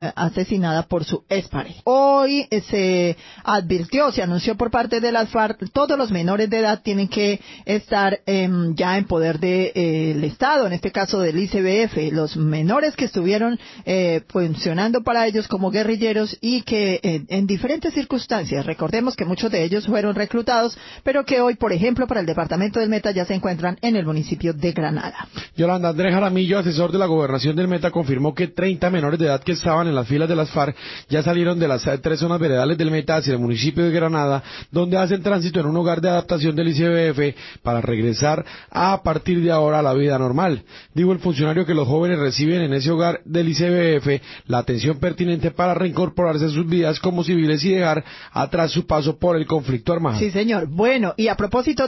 asesinada por su expareja. Hoy se anunció por parte de las FARC, todos los menores de edad tienen que estar ya en poder del Estado, en este caso del ICBF, los menores que estuvieron funcionando para ellos como guerrilleros y que en diferentes circunstancias, recordemos que muchos de ellos fueron reclutados, pero que hoy, por ejemplo, para el departamento del Meta ya se encuentran en el municipio de Granada. Yolanda, Andrés Jaramillo, asesor de la gobernación del Meta, confirmó que 30 menores de edad que estaban en las filas de las FARC ya salieron de las 3 zonas veredales del Meta hacia el municipio de Granada, donde hacen tránsito en un hogar de adaptación del ICBF para regresar a partir de ahora a la vida normal. Dijo el funcionario que los jóvenes reciben en ese hogar del ICBF la atención pertinente para reincorporarse a sus vidas como civiles y dejar atrás su paso por el conflicto armado. Sí, señor. Bueno, y a propósito